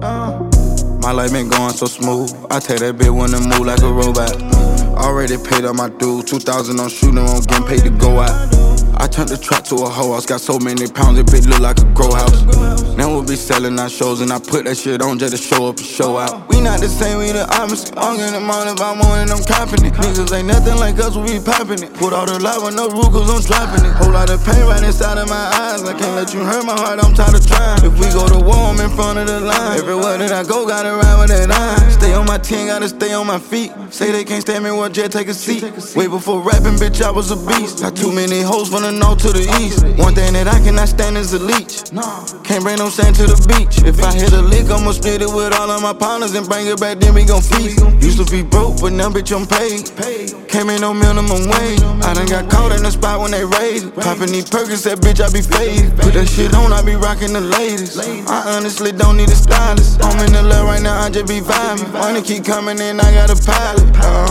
My life been going so smooth. I take that bitch when it move like a robot. Already paid up my dues. 2,000 on shooting, I'm getting paid to go out. I turned the trap to a hoe house. Got so many pounds, it bitch look like a grow house. Now we'll be selling our shows, and I put that shit on just to show up and show out. We not the same, we the opposite. I'm getting them on if I want it, I'm copping it. Niggas ain't nothing like us, we be popping it. Put all the light with no roof, cause I'm dropping it. Whole lot of pain right inside of my eyes. I can't let you hurt my heart, I'm tired of trying. If we go to war, I'm in front of the line. Everywhere that I go, gotta ride with that eye. Stay on my team, gotta stay on my feet. Say they can't stand me, well, Jet, take a seat. Way before rapping, bitch, I was a beast. Got too many hoes from the north to the east. One thing that I cannot stand is a leech. Can't bring no sand to the beach. If I hit a lick, I'ma split it with all of my partners and bring it back, then we gon' feast. Used to be broke, but now bitch, I'm paid. Can't make no minimum wage. I done got caught in the spot when they raised. Poppin' these Perkins, that bitch, I be faded. Put that shit on, I be rockin' the latest. I honestly don't need a stylist. I'm in the love right now, I just be vibing. Money keep coming in, I got a pilot.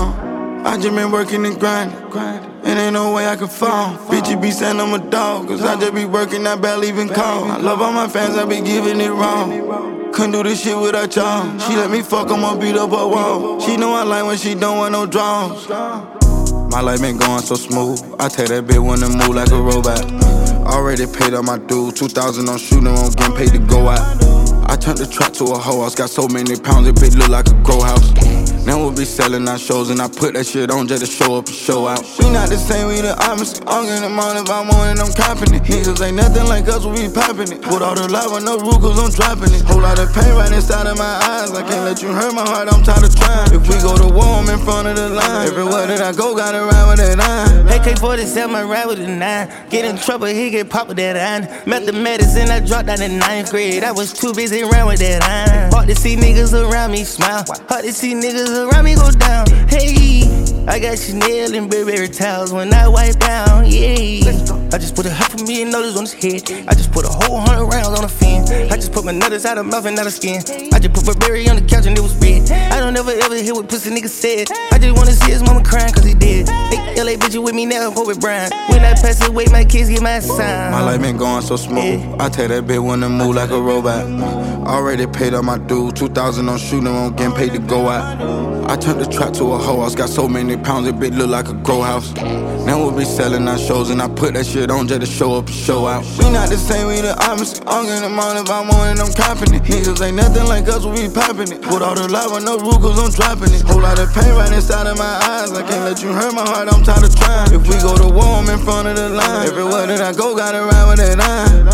I just been working and grinding. And ain't no way I can fall. Bitch, you be saying I'm a dog, cause I just be working, I barely even call. I love all my fans, I be giving it wrong. Couldn't do this shit without y'all. She let me fuck, I'ma beat up her wall. She know I like when she don't want no draws. My life been going so smooth. I take that bitch when it move like a robot. Already paid up my dues. 2,000 on shooting, I'm getting paid to go out. I turned the trap to a hoe house. Got so many pounds, it bitch look like a grow house. Now we'll be selling our shows, and I put that shit on just to show up and show out. We not the same, we the opposite. I'm getting them on if I want it, I'm copping it. Niggas ain't nothing like us, we be popping it. Put all the light with no roof, cause I'm dropping it. Whole lot of pain right inside of my eyes. I can't let you hurt my heart, I'm tired of trying. If we go to war, I'm in front of the line. Everywhere that I go, gotta ride with that eye. AK-47, I ride with a 9. Get in trouble, he get popped with that iron. Met the medicine, I dropped out in 9th grade. I was too busy around with that iron. Hard to see niggas around me smile. Hard to see niggas around me go down. Hey, I got Chanel and Burberry towels when I wipe down. Yeah, I just put a half of $1 million on his head. I just put a whole 100 rounds on the fin. I just put my nutters out of mouth and out of skin. I just put Burberry on the couch and it was red. I don't ever hear what pussy niggas said. I just wanna see his mama crying cause he dead. Hey, LA bitch, you with me now, Kobe Bryant. When I pass away, my kids get my sign. My life been going so smooth. I take that bitch when it move like a robot. Already paid up my dues. 2,000 on shooting, I'm getting paid to go out. I turned the trap to a hoe house. Got so many pounds, it bitch look like a grow house. Now we'll be selling our shows, and I put that shit on just to show up and show out. We not the same, we the opposite. I'm getting them on if I want it, I'm copping it. Niggas ain't nothing like us, we be popping it. Put all the light with no roof, cause I'm dropping it. Whole lot of pain right inside of my eyes. I can't let you hurt my heart, I'm tired of trying. If we go to war, I'm in front of the line. Everywhere that I go, gotta ride with that eye.